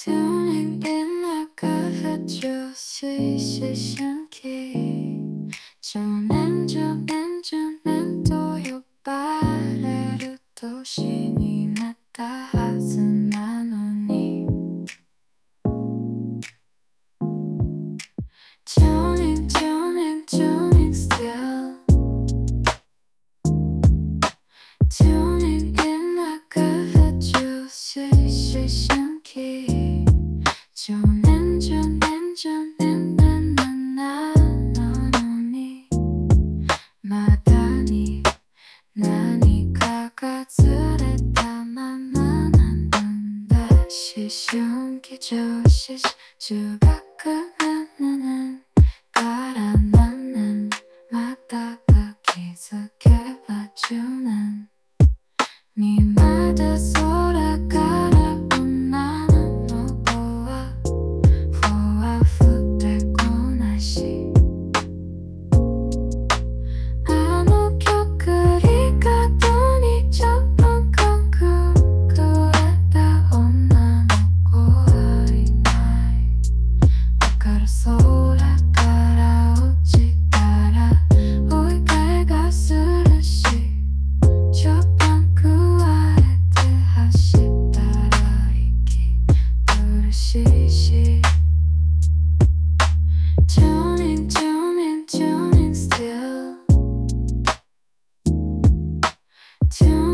Tuning in like a juicy session key 10年と呼ばれる年になったはずなのに Tuning still Tuning in like a juicy session key 10年なのにまだに何かがずれたままなんだ思春期女子中学7年から何年またが気づけば10年にまだ空から女の子はふわ降ってこないしあの曲りがどにちょっと韓国くれた女の子はいないだから空から落ちたら追い替えがするしショパン加えて走ったら息苦しいし Tuning still Tuning